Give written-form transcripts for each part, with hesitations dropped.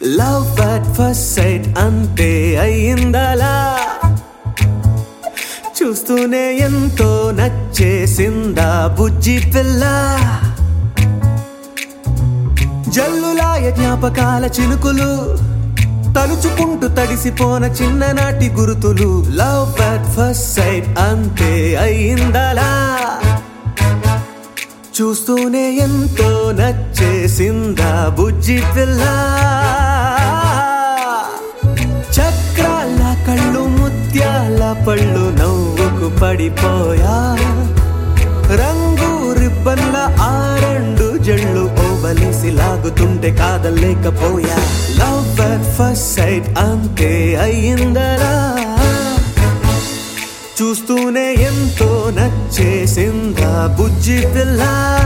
love at first sight అంతే అయిందలా చూస్తూనే ఎంతో నచ్చేసిందా బుజ్జి పిల్ల జల్లులాయ జ్ఞాపకాల చినుకులు తలుచుకుంటూ తడిసిపోన చిన్ననాటి గుర్తులు లవ్ అట్ ఫస్ట్ సైట్ అంతే అయిందలా చూస్తూనే ఎంతో నచ్చేసిందా బుజ్జి పిల్ల చక్రాల కళ్ళు ముత్యాల పళ్ళు నవ్వుకు పడిపోయా రంగు రిబ్బన్ల ఆ రెండు జళ్ళు ఓవలిసి లాగుతుంటే కాదలేకపోయా లవ్ అట్ ఫస్ట్ సైట్ అంతే అయిందరా చూస్తూనే ఎంతో నచ్చేసిందా బుజ్జి పిల్ల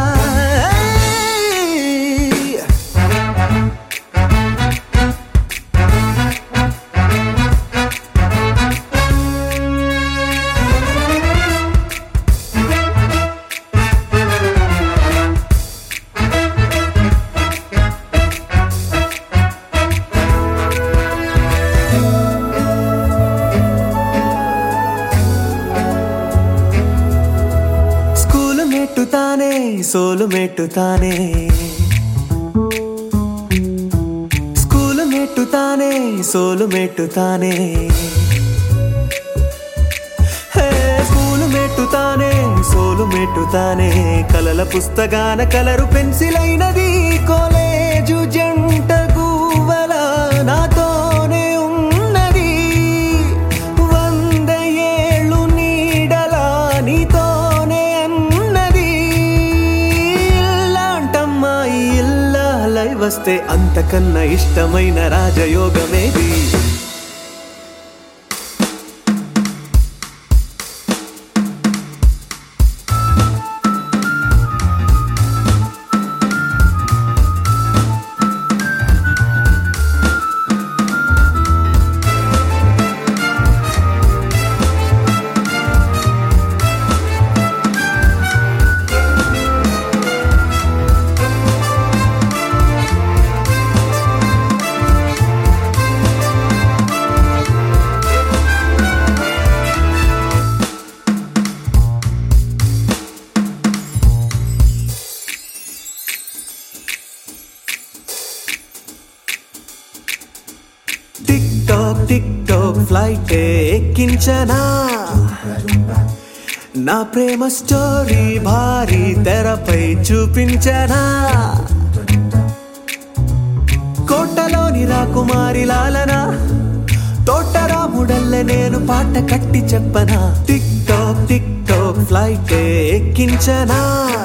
సోలు మెట్టుతానే స్కూలు మెట్టుతానే సోలు మెట్టుతానే స్కూలు మెట్టుతానే సోలు మెట్టుతానే కలల పుస్తకాన కలరు పెన్సిల్ అయినది కాలేజు జంట గువ్వల నాతోనే ఉన్నది 100 ఏళ్ళు నీడలా నీతోనే వస్తే అంతకన్నా ఇష్టమైన రాజయోగమేది టిక్ టాక్ ఫ్లైట్ ఎక్కించనా నా ప్రేమ స్టోరీ భారీ తెరపై చూపించనా కోటలోని రాకుమారి లాలన తోటరాముడల్లే నేను పాట కట్టి చెప్పనా టిక్ టాక్ ఫ్లైట్ ఎక్కించనా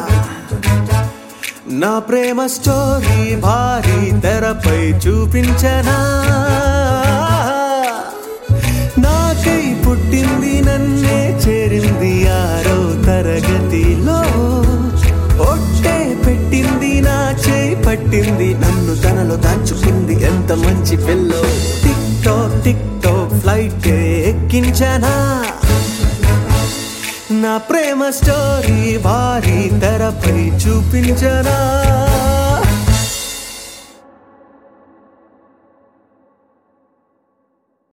నా ప్రేమ స్టోరీ భారీ తెరపై చూపించనా నాకై పుట్టింది నన్నే చేరింది 6వ తరగతిలో ఒట్టే పెట్టింది నా చేయి పట్టింది నన్ను తనలో దాచుకుంది ఎంత మంచి పిల్లో టిక్ టాక్ ఫ్లైట్ ఎక్కించనా నా ప్రేమ స్టోరీ భారీ తెరపై చూపించనా